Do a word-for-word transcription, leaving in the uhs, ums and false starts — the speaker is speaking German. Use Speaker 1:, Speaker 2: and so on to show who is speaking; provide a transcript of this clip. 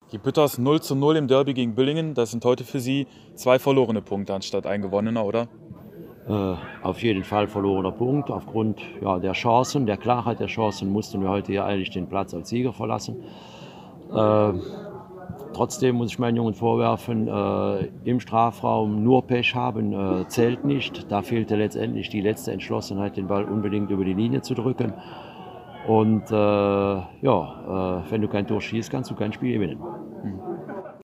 Speaker 1: Die Bütters null zu null im Derby gegen Büllingen, das sind heute für Sie zwei verlorene Punkte anstatt ein gewonnener, oder?
Speaker 2: Äh, auf jeden Fall verlorener Punkt. Aufgrund ja, der Chancen, der Klarheit der Chancen mussten wir heute hier eigentlich den Platz als Sieger verlassen. Äh, trotzdem muss ich meinen Jungen vorwerfen, äh, im Strafraum nur Pech haben äh, zählt nicht. Da fehlte letztendlich die letzte Entschlossenheit, den Ball unbedingt über die Linie zu drücken. Und äh, ja, äh, wenn du kein Tor schießt, kannst du kein Spiel gewinnen.